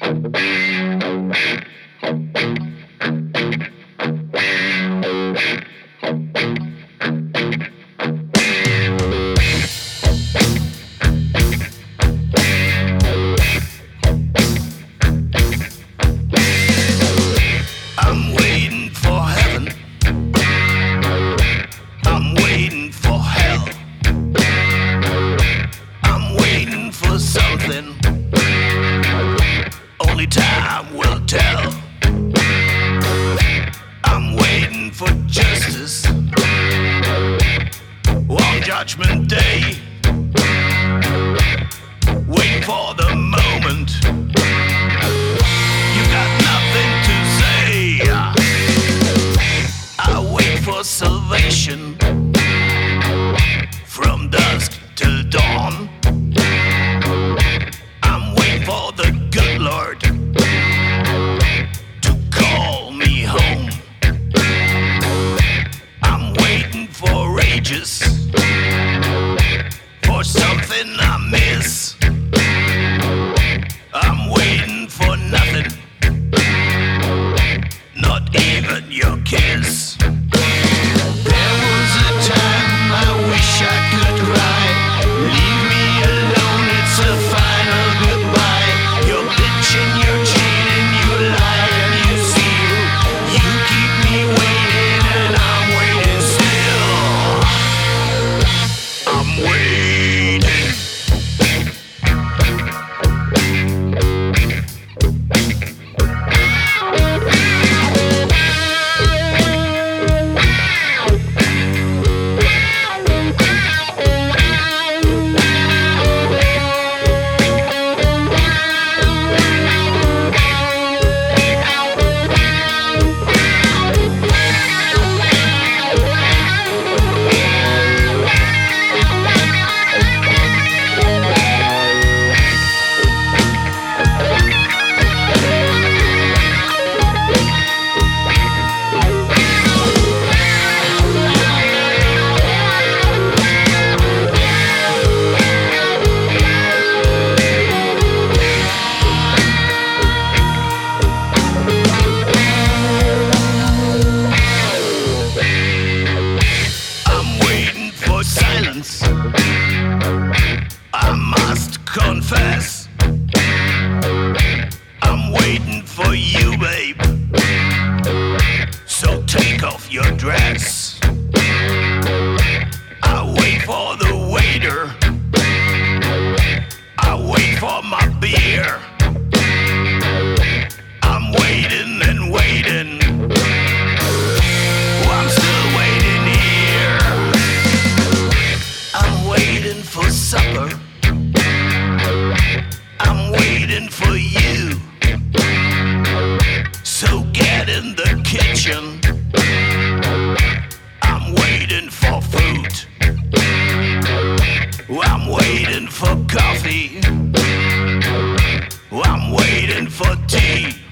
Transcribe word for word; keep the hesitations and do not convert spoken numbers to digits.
I'm waiting for heaven. I'm waiting for hell. I'm waiting for something only time will tell. I'm waiting for justice on Judgment Day. Waiting for the moment. You got nothing to say. I wait for salvation from dusk till dawn. I'm waiting for the good Lord to call me home. I'm waiting for ages for something I miss. I'm waiting for nothing, not even your kiss. There was a time I wish I could cry. Leave me alone, it's a final goodbye. You're bitching, you're cheating, you lie and you steal. You keep me waiting and I'm waiting still. I'm waiting. Silence, I must confess. I'm waiting for you, babe. So take off your dress. I wait for the waiter. I wait for my beer. I'm waiting and waiting. I'm still waiting here. I'm waiting for supper. I'm waiting for you. So get in the kitchen. I'm waiting for food. I'm waiting for coffee. I'm waiting for tea.